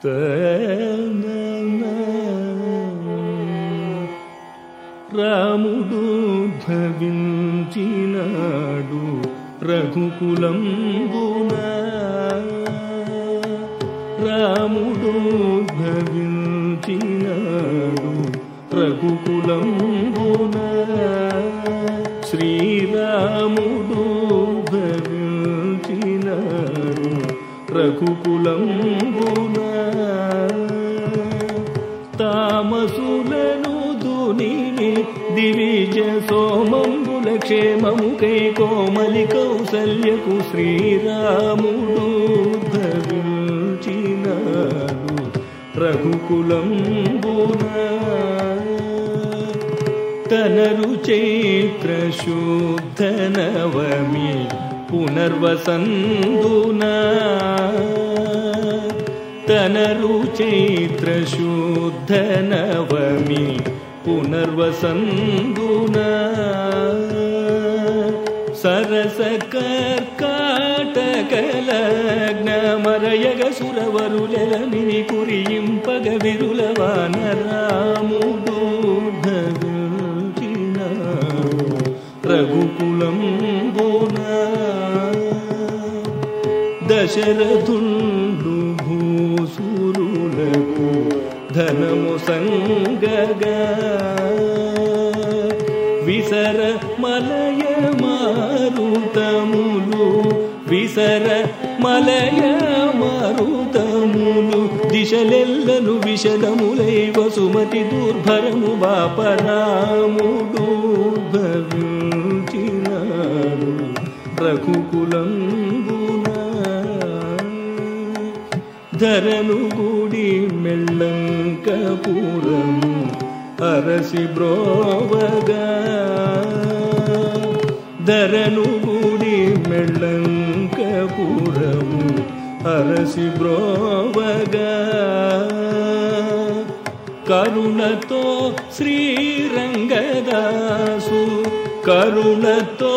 రాముడు భవించినాడు రఘుకులంబున, రాముడు భవించినాడు రఘుకులంబున, శ్రీరాముడు భవించినాడు రఘుకులంబున, తామసులను దునిని దివిజ సోమంబుల క్షేమముకై కోమలి కౌసల్యకు శ్రీరాముడు భవించినాడు రఘుకులంబున, తనరు చైత్ర శుద్ధ నవమి పునర్వసందున, తనరు చైత్ర శుద్ధ నవమి పునర్వసందున, సరస కర్కాటకలగ్నమరయగ సురవరులెలమిని కురియింపగ విరుల వానరాముడు భవించినాడు రఘుకులంబున, దశరథుండు భూసురులకు ధనము సంగగా, విసర మలయ మారుతములు, విసర మలయ మారుతములు, దిశలెల్లను విషదములై వసుమతి దుర్భరము బాపరాముడు భవించినాడు రఘుకులంబున, ధరను గుడి మెల్లంకపురము అరసి బ్రోవగా, ధరను గుడి మెల్లంకపురము అరసి బ్రోవగా, కరుణతో శ్రీరంగదాసు, కరుణతో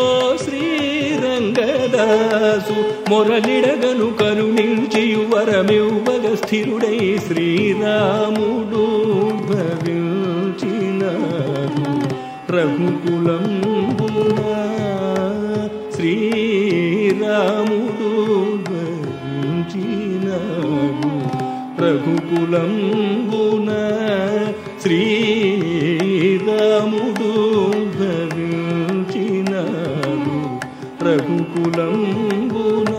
శ్రీరంగదాసు మొరలిడగను కరుణించియు వరమివ్వగ స్థిరుడై శ్రీరాముడు భవించినాడు రఘుకులంబున, శ్రీరాముడు భవించినాడు రఘుకులంబున, శ్రీరాముడు భవించినాడు రఘుకులంబున.